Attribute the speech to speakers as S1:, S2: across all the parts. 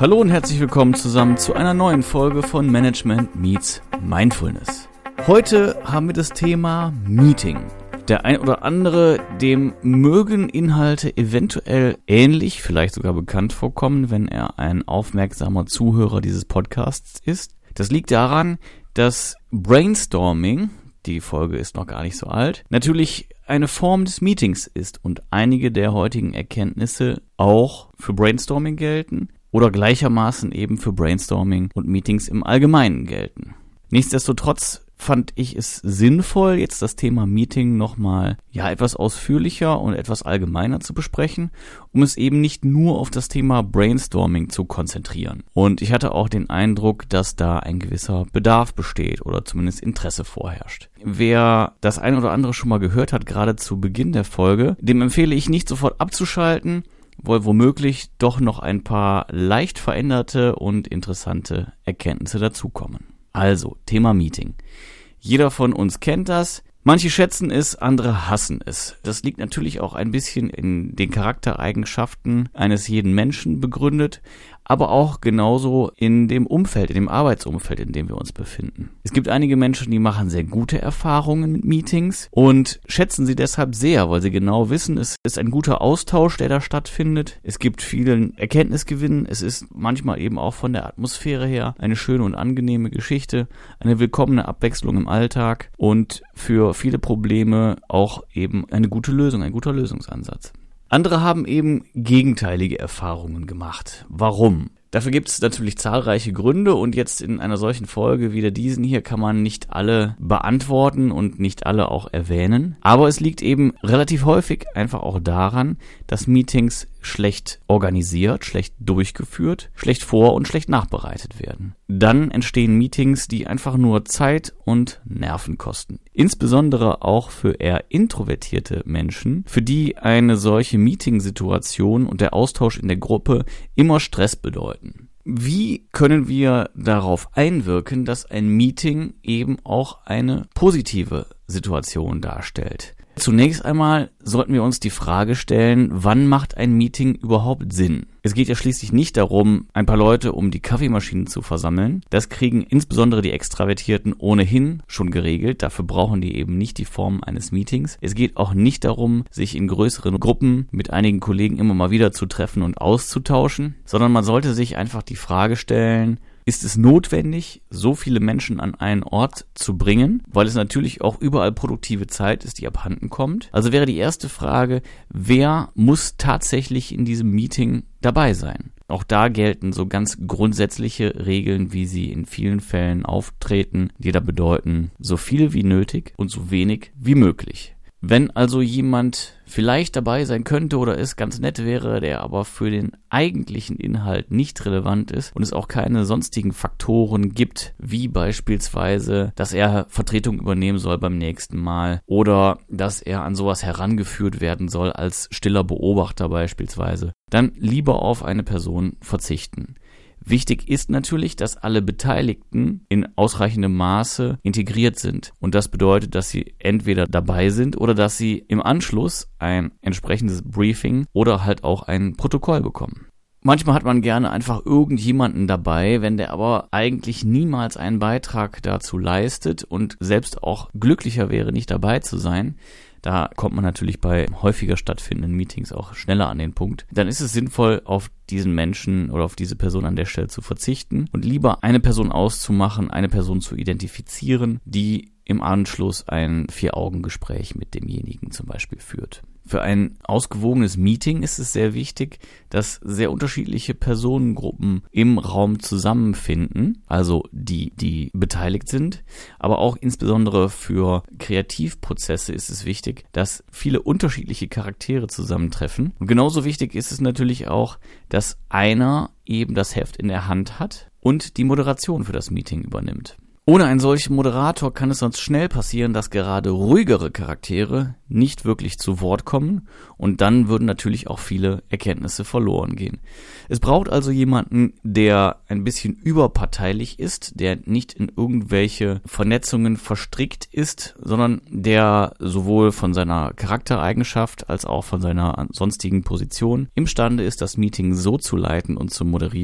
S1: Hallo und herzlich willkommen zusammen zu einer neuen Folge von Management Meets Mindfulness. Heute haben wir das Thema Meeting. Der ein oder andere, dem mögen Inhalte eventuell ähnlich, vielleicht sogar bekannt vorkommen, wenn er ein aufmerksamer Zuhörer dieses Podcasts ist. Das liegt daran, dass Brainstorming, die Folge ist noch gar nicht so alt, natürlich eine Form des Meetings ist und einige der heutigen Erkenntnisse auch für Brainstorming gelten oder gleichermaßen eben für Brainstorming und Meetings im Allgemeinen gelten. Nichtsdestotrotz fand ich es sinnvoll, jetzt das Thema Meeting nochmal etwas ausführlicher und etwas allgemeiner zu besprechen, um es eben nicht nur auf das Thema Brainstorming zu konzentrieren. Und ich hatte auch den Eindruck, dass da ein gewisser Bedarf besteht oder zumindest Interesse vorherrscht. Wer das ein oder andere schon mal gehört hat, gerade zu Beginn der Folge, dem empfehle ich nicht sofort abzuschalten, weil womöglich doch noch ein paar leicht veränderte und interessante Erkenntnisse dazukommen. Also, Thema Meeting. Jeder von uns kennt das. Manche schätzen es, andere hassen es. Das liegt natürlich auch ein bisschen in den Charaktereigenschaften eines jeden Menschen begründet, aber auch genauso in dem Umfeld, in dem Arbeitsumfeld, in dem wir uns befinden. Es gibt einige Menschen, die machen sehr gute Erfahrungen mit Meetings und schätzen sie deshalb sehr, weil sie genau wissen, es ist ein guter Austausch, der da stattfindet. Es gibt vielen Erkenntnisgewinn. Es ist manchmal eben auch von der Atmosphäre her eine schöne und angenehme Geschichte, eine willkommene Abwechslung im Alltag und für viele Probleme auch eben eine gute Lösung, ein guter Lösungsansatz. Andere haben eben gegenteilige Erfahrungen gemacht. Warum? Dafür gibt es natürlich zahlreiche Gründe und jetzt in einer solchen Folge wie diesen hier kann man nicht alle beantworten und nicht alle auch erwähnen. Aber es liegt eben relativ häufig einfach auch daran, dass Meetings schlecht organisiert, schlecht durchgeführt, schlecht vor- und schlecht nachbereitet werden. Dann entstehen Meetings, die einfach nur Zeit und Nerven kosten. Insbesondere auch für eher introvertierte Menschen, für die eine solche Meetingsituation und der Austausch in der Gruppe immer Stress bedeuten. Wie können wir darauf einwirken, dass ein Meeting eben auch eine positive Situation darstellt? Zunächst einmal sollten wir uns die Frage stellen, wann macht ein Meeting überhaupt Sinn? Es geht ja schließlich nicht darum, ein paar Leute um die Kaffeemaschine zu versammeln. Das kriegen insbesondere die Extravertierten ohnehin schon geregelt. Dafür brauchen die eben nicht die Form eines Meetings. Es geht auch nicht darum, sich in größeren Gruppen mit einigen Kollegen immer mal wieder zu treffen und auszutauschen, sondern man sollte sich einfach die Frage stellen, ist es notwendig, so viele Menschen an einen Ort zu bringen, weil es natürlich auch überall produktive Zeit ist, die abhanden kommt? Also wäre die erste Frage, wer muss tatsächlich in diesem Meeting dabei sein? Auch da gelten so ganz grundsätzliche Regeln, wie sie in vielen Fällen auftreten, die da bedeuten, so viel wie nötig und so wenig wie möglich. Wenn also jemand vielleicht dabei sein könnte oder es ganz nett wäre, der aber für den eigentlichen Inhalt nicht relevant ist und es auch keine sonstigen Faktoren gibt, wie beispielsweise, dass er Vertretung übernehmen soll beim nächsten Mal oder dass er an sowas herangeführt werden soll als stiller Beobachter beispielsweise, dann lieber auf eine Person verzichten. Wichtig ist natürlich, dass alle Beteiligten in ausreichendem Maße integriert sind. Und das bedeutet, dass sie entweder dabei sind oder dass sie im Anschluss ein entsprechendes Briefing oder halt auch ein Protokoll bekommen. Manchmal hat man gerne einfach irgendjemanden dabei, wenn der aber eigentlich niemals einen Beitrag dazu leistet und selbst auch glücklicher wäre, nicht dabei zu sein. Da kommt man natürlich bei häufiger stattfindenden Meetings auch schneller an den Punkt. Dann ist es sinnvoll, auf diesen Menschen oder auf diese Person an der Stelle zu verzichten und lieber eine Person auszumachen, eine Person zu identifizieren, die im Anschluss ein 4-Augen-Gespräch mit demjenigen zum Beispiel führt. Für ein ausgewogenes Meeting ist es sehr wichtig, dass sehr unterschiedliche Personengruppen im Raum zusammenfinden, also die beteiligt sind, aber auch insbesondere für Kreativprozesse ist es wichtig, dass viele unterschiedliche Charaktere zusammentreffen. Und genauso wichtig ist es natürlich auch, dass einer eben das Heft in der Hand hat und die Moderation für das Meeting übernimmt. Ohne einen solchen Moderator kann es sonst schnell passieren, dass gerade ruhigere Charaktere nicht wirklich zu Wort kommen und dann würden natürlich auch viele Erkenntnisse verloren gehen. Es braucht also jemanden, der ein bisschen überparteilich ist, der nicht in irgendwelche Vernetzungen verstrickt ist, sondern der sowohl von seiner Charaktereigenschaft als auch von seiner sonstigen Position imstande ist, das Meeting so zu leiten und zu moderieren,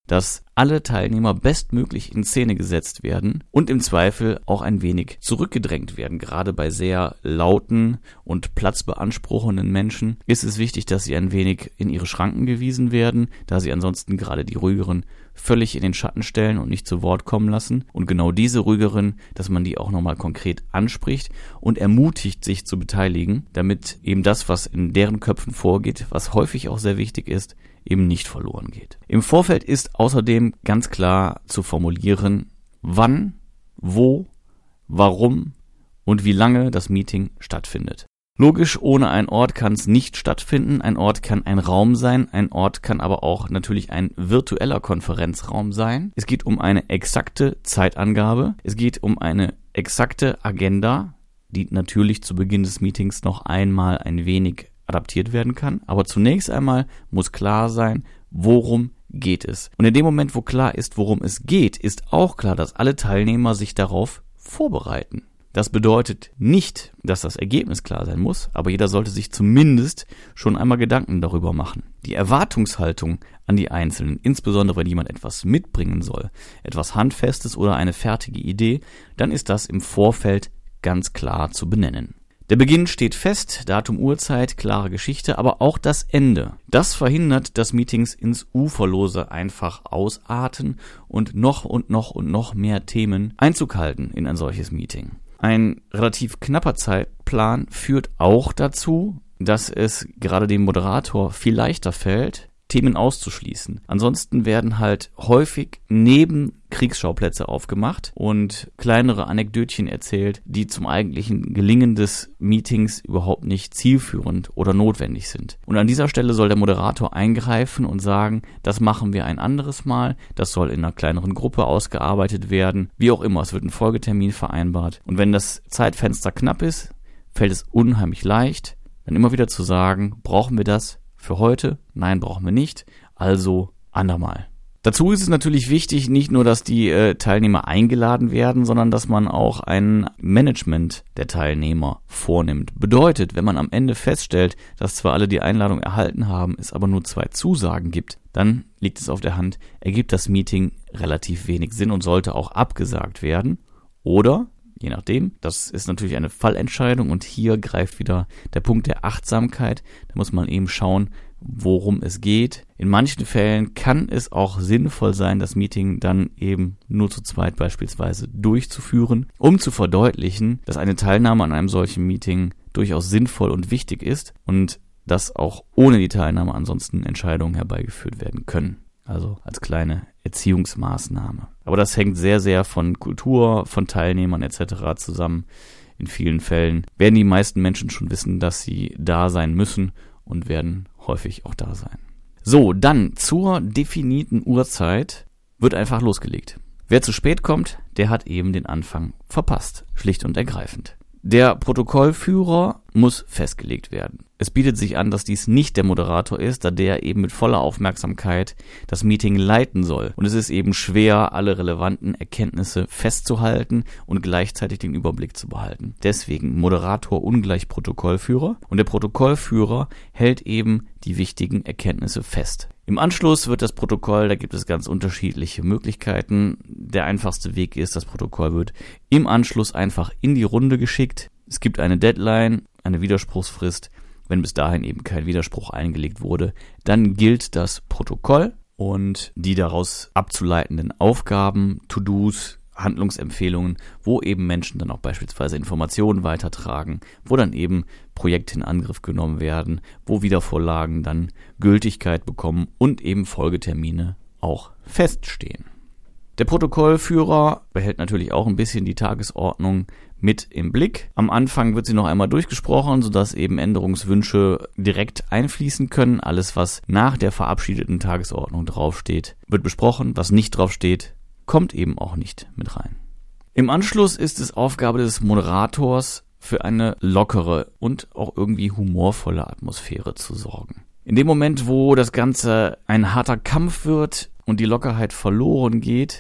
S1: dass alle Teilnehmer bestmöglich in Szene gesetzt werden und im Zweifel auch ein wenig zurückgedrängt werden. Gerade bei sehr lauten und platzbeanspruchenden Menschen ist es wichtig, dass sie ein wenig in ihre Schranken gewiesen werden, da sie ansonsten gerade die ruhigeren völlig in den Schatten stellen und nicht zu Wort kommen lassen. Und genau diese ruhigeren, dass man die auch nochmal konkret anspricht und ermutigt, sich zu beteiligen, damit eben das, was in deren Köpfen vorgeht, was häufig auch sehr wichtig ist, eben nicht verloren geht. Im Vorfeld ist außerdem ganz klar zu formulieren, wann, wo, warum und wie lange das Meeting stattfindet. Logisch, ohne einen Ort kann es nicht stattfinden. Ein Ort kann ein Raum sein, ein Ort kann aber auch natürlich ein virtueller Konferenzraum sein. Es geht um eine exakte Zeitangabe, es geht um eine exakte Agenda, die natürlich zu Beginn des Meetings noch einmal ein wenig adaptiert werden kann. Aber zunächst einmal muss klar sein, worum geht es. Und in dem Moment, wo klar ist, worum es geht, ist auch klar, dass alle Teilnehmer sich darauf vorbereiten. Das bedeutet nicht, dass das Ergebnis klar sein muss, aber jeder sollte sich zumindest schon einmal Gedanken darüber machen. Die Erwartungshaltung an die Einzelnen, insbesondere wenn jemand etwas mitbringen soll, etwas Handfestes oder eine fertige Idee, dann ist das im Vorfeld ganz klar zu benennen. Der Beginn steht fest, Datum, Uhrzeit, klare Geschichte, aber auch das Ende. Das verhindert, dass Meetings ins Uferlose einfach ausarten und noch mehr Themen Einzug halten in ein solches Meeting. Ein relativ knapper Zeitplan führt auch dazu, dass es gerade dem Moderator viel leichter fällt, Themen auszuschließen. Ansonsten werden halt häufig Nebenkriegsschauplätze aufgemacht und kleinere Anekdötchen erzählt, die zum eigentlichen Gelingen des Meetings überhaupt nicht zielführend oder notwendig sind. Und an dieser Stelle soll der Moderator eingreifen und sagen, das machen wir ein anderes Mal, das soll in einer kleineren Gruppe ausgearbeitet werden, wie auch immer, es wird ein Folgetermin vereinbart. Und wenn das Zeitfenster knapp ist, fällt es unheimlich leicht, dann immer wieder zu sagen, brauchen wir das für heute? Nein, brauchen wir nicht. Also andermal. Dazu ist es natürlich wichtig, nicht nur, dass die Teilnehmer eingeladen werden, sondern dass man auch ein Management der Teilnehmer vornimmt. Bedeutet, wenn man am Ende feststellt, dass zwar alle die Einladung erhalten haben, es aber nur 2 Zusagen gibt, dann liegt es auf der Hand, ergibt das Meeting relativ wenig Sinn und sollte auch abgesagt werden. Oder, je nachdem, das ist natürlich eine Fallentscheidung und hier greift wieder der Punkt der Achtsamkeit. Da muss man eben schauen, worum es geht. In manchen Fällen kann es auch sinnvoll sein, das Meeting dann eben nur zu zweit beispielsweise durchzuführen, um zu verdeutlichen, dass eine Teilnahme an einem solchen Meeting durchaus sinnvoll und wichtig ist und dass auch ohne die Teilnahme ansonsten Entscheidungen herbeigeführt werden können. Also als kleine Erziehungsmaßnahme. Aber das hängt sehr, sehr von Kultur, von Teilnehmern etc. zusammen. In vielen Fällen werden die meisten Menschen schon wissen, dass sie da sein müssen und werden häufig auch da sein. So, dann zur definierten Uhrzeit wird einfach losgelegt. Wer zu spät kommt, der hat eben den Anfang verpasst, schlicht und ergreifend. Der Protokollführer muss festgelegt werden. Es bietet sich an, dass dies nicht der Moderator ist, da der eben mit voller Aufmerksamkeit das Meeting leiten soll. Und es ist eben schwer, alle relevanten Erkenntnisse festzuhalten und gleichzeitig den Überblick zu behalten. Deswegen Moderator ungleich Protokollführer und der Protokollführer hält eben die wichtigen Erkenntnisse fest. Im Anschluss wird das Protokoll, da gibt es ganz unterschiedliche Möglichkeiten. Der einfachste Weg ist, das Protokoll wird im Anschluss einfach in die Runde geschickt. Es gibt eine Deadline, eine Widerspruchsfrist. Wenn bis dahin eben kein Widerspruch eingelegt wurde, dann gilt das Protokoll und die daraus abzuleitenden Aufgaben, To-Dos, Handlungsempfehlungen, wo eben Menschen dann auch beispielsweise Informationen weitertragen, wo dann eben Projekte in Angriff genommen werden, wo Wiedervorlagen dann Gültigkeit bekommen und eben Folgetermine auch feststehen. Der Protokollführer behält natürlich auch ein bisschen die Tagesordnung mit im Blick. Am Anfang wird sie noch einmal durchgesprochen, sodass eben Änderungswünsche direkt einfließen können. Alles, was nach der verabschiedeten Tagesordnung draufsteht, wird besprochen. Was nicht draufsteht, kommt eben auch nicht mit rein. Im Anschluss ist es Aufgabe des Moderators, für eine lockere und auch irgendwie humorvolle Atmosphäre zu sorgen. In dem Moment, wo das Ganze ein harter Kampf wird und die Lockerheit verloren geht,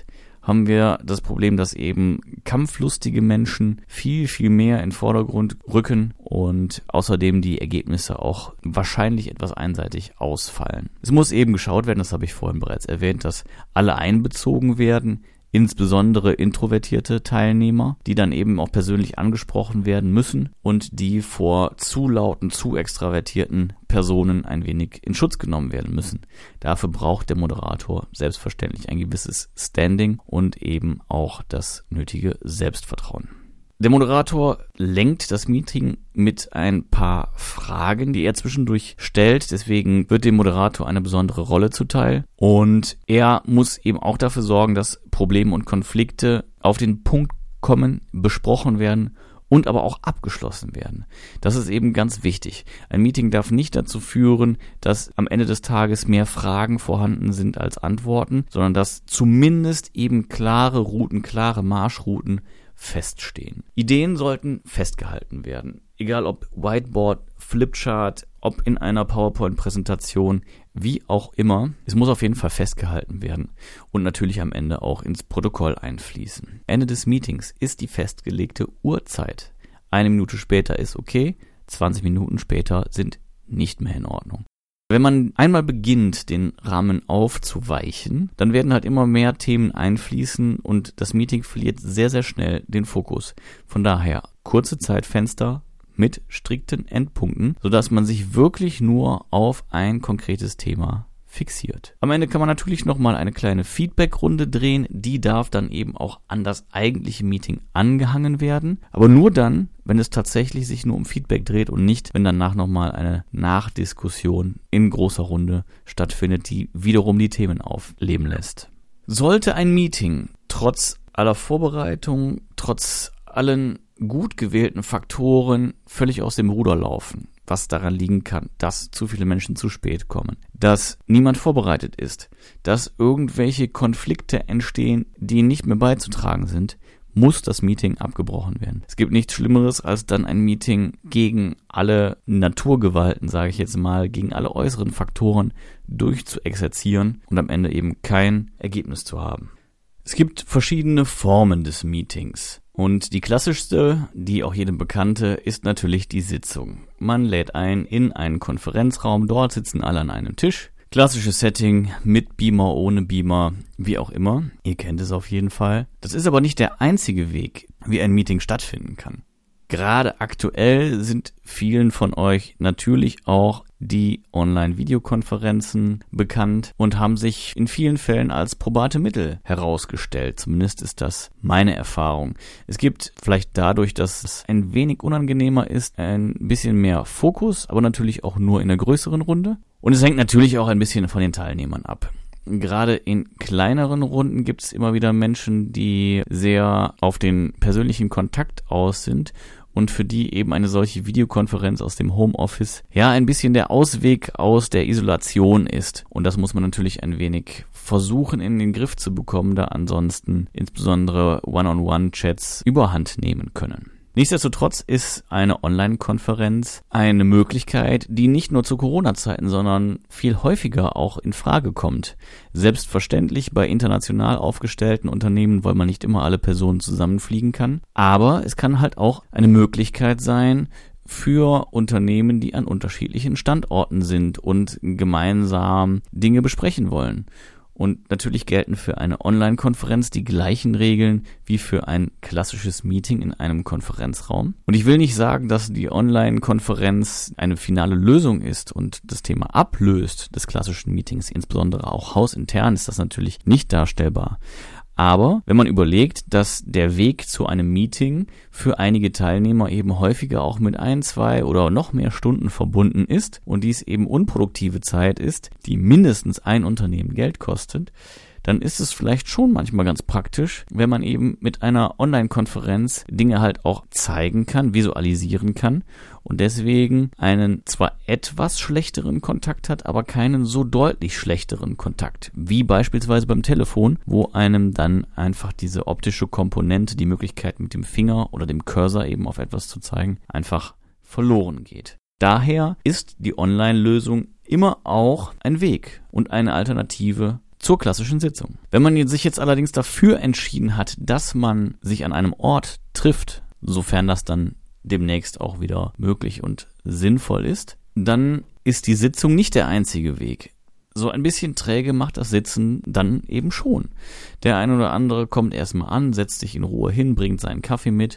S1: haben wir das Problem, dass eben kampflustige Menschen viel, viel mehr in den Vordergrund rücken und außerdem die Ergebnisse auch wahrscheinlich etwas einseitig ausfallen. Es muss eben geschaut werden, das habe ich vorhin bereits erwähnt, dass alle einbezogen werden, insbesondere introvertierte Teilnehmer, die dann eben auch persönlich angesprochen werden müssen und die vor zu lauten, zu extravertierten Personen ein wenig in Schutz genommen werden müssen. Dafür braucht der Moderator selbstverständlich ein gewisses Standing und eben auch das nötige Selbstvertrauen. Der Moderator lenkt das Meeting mit ein paar Fragen, die er zwischendurch stellt. Deswegen wird dem Moderator eine besondere Rolle zuteil. Und er muss eben auch dafür sorgen, dass Probleme und Konflikte auf den Punkt kommen, besprochen werden und aber auch abgeschlossen werden. Das ist eben ganz wichtig. Ein Meeting darf nicht dazu führen, dass am Ende des Tages mehr Fragen vorhanden sind als Antworten, sondern dass zumindest eben klare Routen, klare Marschrouten feststehen. Ideen sollten festgehalten werden. Egal ob Whiteboard, Flipchart, ob in einer PowerPoint-Präsentation, wie auch immer. Es muss auf jeden Fall festgehalten werden und natürlich am Ende auch ins Protokoll einfließen. Ende des Meetings ist die festgelegte Uhrzeit. 1 Minute später ist okay, 20 Minuten später sind nicht mehr in Ordnung. Wenn man einmal beginnt, den Rahmen aufzuweichen, dann werden halt immer mehr Themen einfließen und das Meeting verliert sehr, sehr schnell den Fokus. Von daher kurze Zeitfenster mit strikten Endpunkten, sodass man sich wirklich nur auf ein konkretes Thema fixiert. Am Ende kann man natürlich nochmal eine kleine Feedback-Runde drehen, die darf dann eben auch an das eigentliche Meeting angehangen werden, aber nur dann, wenn es tatsächlich sich nur um Feedback dreht und nicht, wenn danach nochmal eine Nachdiskussion in großer Runde stattfindet, die wiederum die Themen aufleben lässt. Sollte ein Meeting trotz aller Vorbereitung, trotz allen gut gewählten Faktoren völlig aus dem Ruder laufen, was daran liegen kann, dass zu viele Menschen zu spät kommen, dass niemand vorbereitet ist, dass irgendwelche Konflikte entstehen, die nicht mehr beizutragen sind, muss das Meeting abgebrochen werden. Es gibt nichts Schlimmeres, als dann ein Meeting gegen alle Naturgewalten, sage ich jetzt mal, gegen alle äußeren Faktoren durchzuexerzieren und am Ende eben kein Ergebnis zu haben. Es gibt verschiedene Formen des Meetings. Und die klassischste, die auch jedem bekannte, ist natürlich die Sitzung. Man lädt ein in einen Konferenzraum, dort sitzen alle an einem Tisch. Klassisches Setting mit Beamer, ohne Beamer, wie auch immer. Ihr kennt es auf jeden Fall. Das ist aber nicht der einzige Weg, wie ein Meeting stattfinden kann. Gerade aktuell sind vielen von euch natürlich auch die Online-Videokonferenzen bekannt und haben sich in vielen Fällen als probate Mittel herausgestellt. Zumindest ist das meine Erfahrung. Es gibt vielleicht dadurch, dass es ein wenig unangenehmer ist, ein bisschen mehr Fokus, aber natürlich auch nur in einer größeren Runde. Und es hängt natürlich auch ein bisschen von den Teilnehmern ab. Gerade in kleineren Runden gibt es immer wieder Menschen, die sehr auf den persönlichen Kontakt aus sind und für die eben eine solche Videokonferenz aus dem Homeoffice ja ein bisschen der Ausweg aus der Isolation ist. Und das muss man natürlich ein wenig versuchen in den Griff zu bekommen, da ansonsten insbesondere One-on-One-Chats überhand nehmen können. Nichtsdestotrotz ist eine Online-Konferenz eine Möglichkeit, die nicht nur zu Corona-Zeiten, sondern viel häufiger auch in Frage kommt. Selbstverständlich bei international aufgestellten Unternehmen, weil man nicht immer alle Personen zusammenfliegen kann. Aber es kann halt auch eine Möglichkeit sein, für Unternehmen, die an unterschiedlichen Standorten sind und gemeinsam Dinge besprechen wollen. Und natürlich gelten für eine Online-Konferenz die gleichen Regeln wie für ein klassisches Meeting in einem Konferenzraum. Und ich will nicht sagen, dass die Online-Konferenz eine finale Lösung ist und das Thema ablöst des klassischen Meetings. Insbesondere auch hausintern ist das natürlich nicht darstellbar. Aber wenn man überlegt, dass der Weg zu einem Meeting für einige Teilnehmer eben häufiger auch mit 1, 2 oder noch mehr Stunden verbunden ist und dies eben unproduktive Zeit ist, die mindestens ein Unternehmen Geld kostet, dann ist es vielleicht schon manchmal ganz praktisch, wenn man eben mit einer Online-Konferenz Dinge halt auch zeigen kann, visualisieren kann und deswegen einen zwar etwas schlechteren Kontakt hat, aber keinen so deutlich schlechteren Kontakt, wie beispielsweise beim Telefon, wo einem dann einfach diese optische Komponente, die Möglichkeit mit dem Finger oder dem Cursor eben auf etwas zu zeigen, einfach verloren geht. Daher ist die Online-Lösung immer auch ein Weg und eine Alternative zur klassischen Sitzung. Wenn man sich jetzt allerdings dafür entschieden hat, dass man sich an einem Ort trifft, sofern das dann demnächst auch wieder möglich und sinnvoll ist, dann ist die Sitzung nicht der einzige Weg. So ein bisschen träge macht das Sitzen dann eben schon. Der eine oder andere kommt erstmal an, setzt sich in Ruhe hin, bringt seinen Kaffee mit,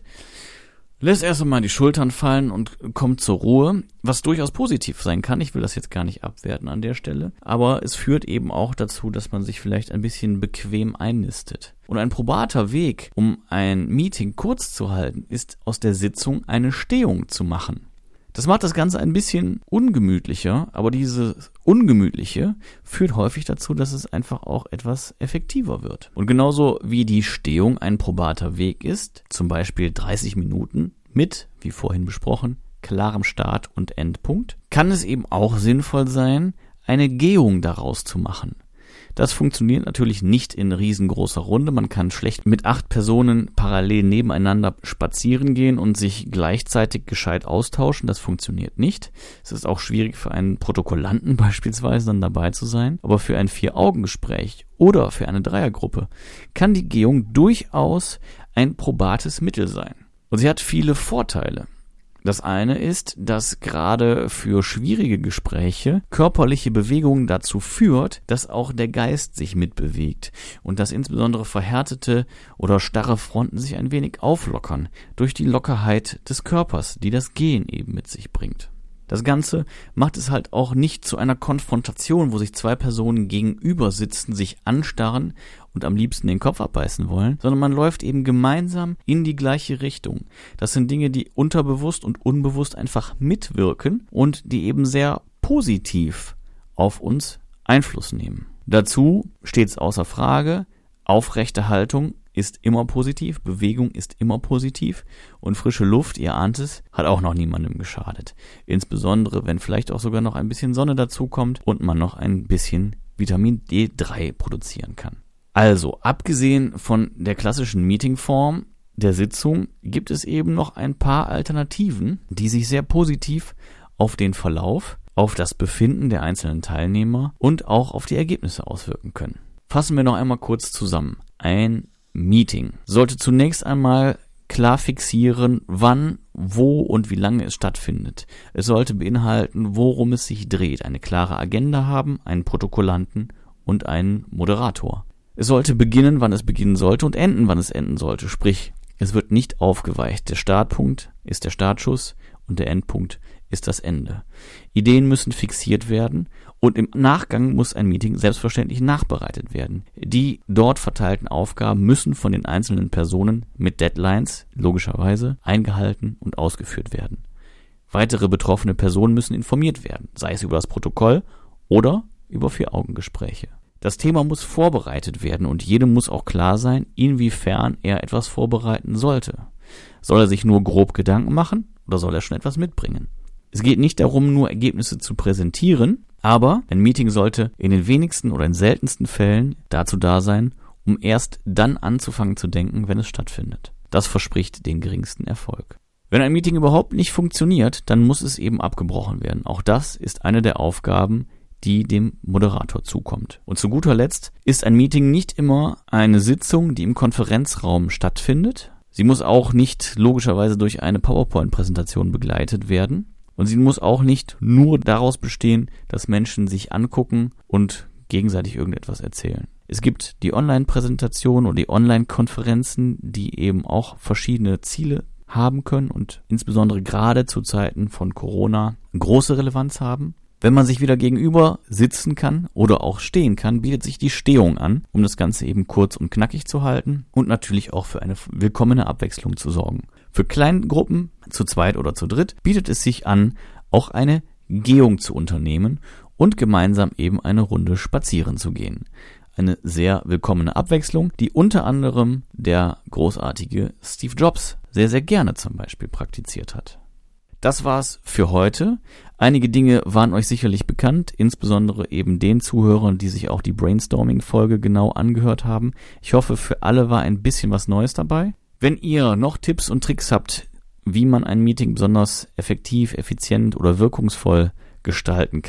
S1: lässt erst einmal die Schultern fallen und kommt zur Ruhe, was durchaus positiv sein kann. Ich will das jetzt gar nicht abwerten an der Stelle. Aber es führt eben auch dazu, dass man sich vielleicht ein bisschen bequem einnistet. Und ein probater Weg, um ein Meeting kurz zu halten, ist aus der Sitzung eine Stehung zu machen. Das macht das Ganze ein bisschen ungemütlicher, aber dieses Ungemütliche führt häufig dazu, dass es einfach auch etwas effektiver wird. Und genauso wie die Stehung ein probater Weg ist, zum Beispiel 30 Minuten mit, wie vorhin besprochen, klarem Start und Endpunkt, kann es eben auch sinnvoll sein, eine Gehung daraus zu machen. Das funktioniert natürlich nicht in riesengroßer Runde. Man kann schlecht mit 8 Personen parallel nebeneinander spazieren gehen und sich gleichzeitig gescheit austauschen. Das funktioniert nicht. Es ist auch schwierig für einen Protokollanten beispielsweise dann dabei zu sein. Aber für ein 4-Augen-Gespräch oder für eine Dreiergruppe kann die Gehung durchaus ein probates Mittel sein. Und sie hat viele Vorteile. Das eine ist, dass gerade für schwierige Gespräche körperliche Bewegung dazu führt, dass auch der Geist sich mitbewegt und dass insbesondere verhärtete oder starre Fronten sich ein wenig auflockern durch die Lockerheit des Körpers, die das Gehen eben mit sich bringt. Das Ganze macht es halt auch nicht zu einer Konfrontation, wo sich 2 Personen gegenüber sitzen, sich anstarren und am liebsten den Kopf abbeißen wollen, sondern man läuft eben gemeinsam in die gleiche Richtung. Das sind Dinge, die unterbewusst und unbewusst einfach mitwirken und die eben sehr positiv auf uns Einfluss nehmen. Dazu steht es außer Frage, aufrechte Haltung ist immer positiv, Bewegung ist immer positiv und frische Luft, ihr ahnt es, hat auch noch niemandem geschadet. Insbesondere, wenn vielleicht auch sogar noch ein bisschen Sonne dazukommt und man noch ein bisschen Vitamin D3 produzieren kann. Also, abgesehen von der klassischen Meetingform der Sitzung gibt es eben noch ein paar Alternativen, die sich sehr positiv auf den Verlauf, auf das Befinden der einzelnen Teilnehmer und auch auf die Ergebnisse auswirken können. Fassen wir noch einmal kurz zusammen. Ein Meeting sollte zunächst einmal klar fixieren, wann, wo und wie lange es stattfindet. Es sollte beinhalten, worum es sich dreht, eine klare Agenda haben, einen Protokollanten und einen Moderator. Es sollte beginnen, wann es beginnen sollte und enden, wann es enden sollte. Sprich, es wird nicht aufgeweicht. Der Startpunkt ist der Startschuss und der Endpunkt ist das Ende. Ideen müssen fixiert werden und im Nachgang muss ein Meeting selbstverständlich nachbereitet werden. Die dort verteilten Aufgaben müssen von den einzelnen Personen mit Deadlines, logischerweise, eingehalten und ausgeführt werden. Weitere betroffene Personen müssen informiert werden, sei es über das Protokoll oder über 4-Augen-Gespräche. Das Thema muss vorbereitet werden und jedem muss auch klar sein, inwiefern er etwas vorbereiten sollte. Soll er sich nur grob Gedanken machen oder soll er schon etwas mitbringen? Es geht nicht darum, nur Ergebnisse zu präsentieren, aber ein Meeting sollte in den wenigsten oder in seltensten Fällen dazu da sein, um erst dann anzufangen zu denken, wenn es stattfindet. Das verspricht den geringsten Erfolg. Wenn ein Meeting überhaupt nicht funktioniert, dann muss es eben abgebrochen werden. Auch das ist eine der Aufgaben, die dem Moderator zukommt. Und zu guter Letzt ist ein Meeting nicht immer eine Sitzung, die im Konferenzraum stattfindet. Sie muss auch nicht logischerweise durch eine PowerPoint-Präsentation begleitet werden. Und sie muss auch nicht nur daraus bestehen, dass Menschen sich angucken und gegenseitig irgendetwas erzählen. Es gibt die Online-Präsentation oder die Online-Konferenzen, die eben auch verschiedene Ziele haben können und insbesondere gerade zu Zeiten von Corona große Relevanz haben. Wenn man sich wieder gegenüber sitzen kann oder auch stehen kann, bietet sich die Stehung an, um das Ganze eben kurz und knackig zu halten und natürlich auch für eine willkommene Abwechslung zu sorgen. Für Kleingruppen, zu zweit oder zu dritt, bietet es sich an, auch eine Gehung zu unternehmen und gemeinsam eben eine Runde spazieren zu gehen. Eine sehr willkommene Abwechslung, die unter anderem der großartige Steve Jobs sehr, sehr gerne zum Beispiel praktiziert hat. Das war's für heute. Einige Dinge waren euch sicherlich bekannt, insbesondere eben den Zuhörern, die sich auch die Brainstorming-Folge genau angehört haben. Ich hoffe, für alle war ein bisschen was Neues dabei. Wenn ihr noch Tipps und Tricks habt, wie man ein Meeting besonders effektiv, effizient oder wirkungsvoll gestalten kann,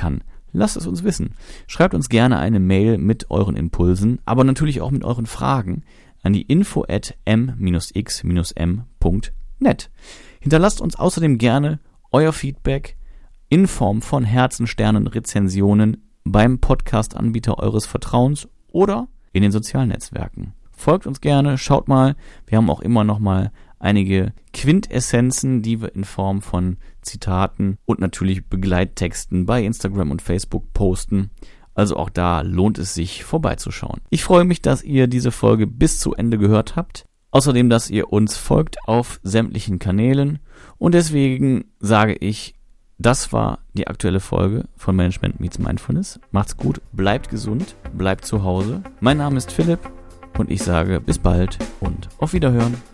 S1: lasst es uns wissen. Schreibt uns gerne eine Mail mit euren Impulsen, aber natürlich auch mit euren Fragen an die info@m-x-m.net. Hinterlasst uns außerdem gerne euer Feedback in Form von Herzen, Sternen, Rezensionen beim Podcast-Anbieter eures Vertrauens oder in den sozialen Netzwerken. Folgt uns gerne, schaut mal, wir haben auch immer noch mal einige Quintessenzen, die wir in Form von Zitaten und natürlich Begleittexten bei Instagram und Facebook posten. Also auch da lohnt es sich vorbeizuschauen. Ich freue mich, dass ihr diese Folge bis zu Ende gehört habt. Außerdem, dass ihr uns folgt auf sämtlichen Kanälen. Und deswegen sage ich, das war die aktuelle Folge von Management Meets Mindfulness. Macht's gut, bleibt gesund, bleibt zu Hause. Mein Name ist Philipp und ich sage bis bald und auf Wiederhören.